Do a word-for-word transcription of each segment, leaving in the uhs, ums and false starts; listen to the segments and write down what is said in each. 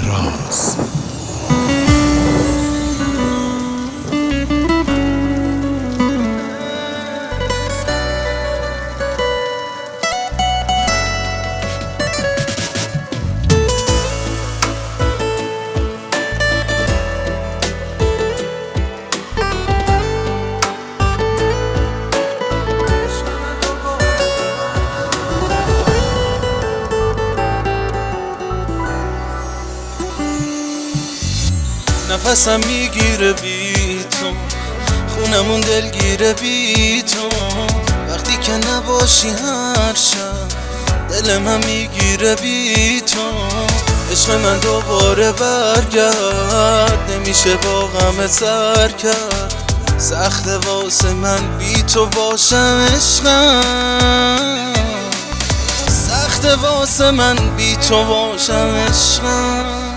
راز. نفسم میگیره بی تو، خونمون دلگیره بی تو. وقتی که نباشی هر شب دل من میگیره بی تو. عشق من دوباره برگرد، نمیشه با غم سر کرد. سخت واسه من بی تو باشم عشقم، سخت واسه من بی تو باشم عشقم.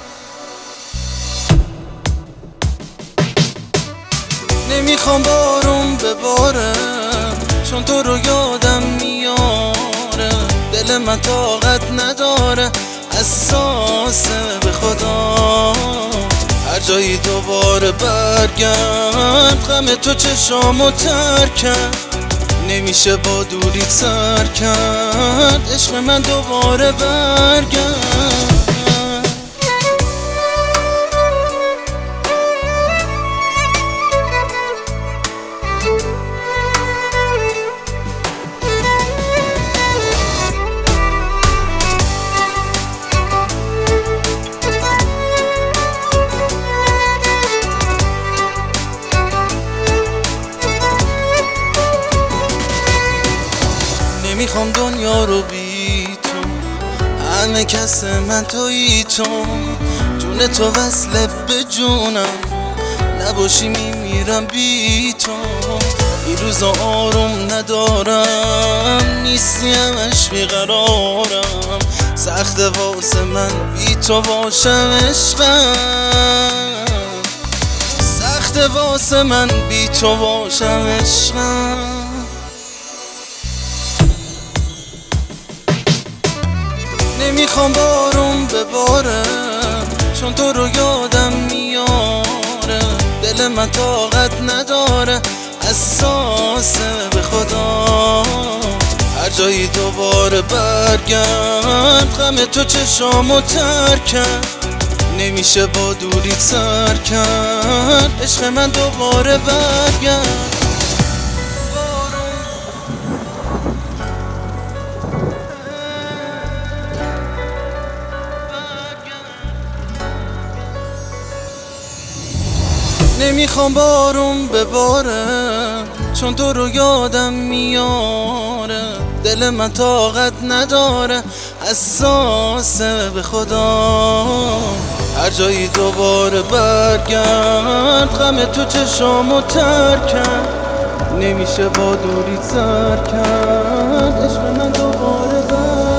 نمیخوام بارون بباره چون تو رو یادم میاره. دل من طاقت نداره حساسه به خدا. هر جایی دوباره برگرد، غم تو چشامو تر کرد. نمیشه با دوریت سر کرد، عشق من دوباره برگرد. نمیخوام دنیا رو بی تو، همه کس من تویی تو. جون تو وصله به جونم، نباشی میمیرم بی تو. این روزا آروم ندارم، نیستی همش بیقرارم. سخت واسه من بی تو باشم عشقم، سخت واسه من بی تو باشم عشقم. نمیخوام بارون بباره چون تو رو یادم میاره. دل من طاقت نداره حساسه به خدا. هر جایی دوباره برگرد، غم تو چشامو تر کرد. نمیشه با دوریت سر کرد، عشق من دوباره برگرد. نمیخوام بارون بباره چون تو رو یادم میاره. دل من طاقت نداره حساسه به خدا. هر جایی دوباره برگرد، غم تو چشامو تر کرد. نمیشه با دوریت سر کرد، عشق من دوباره برگرد.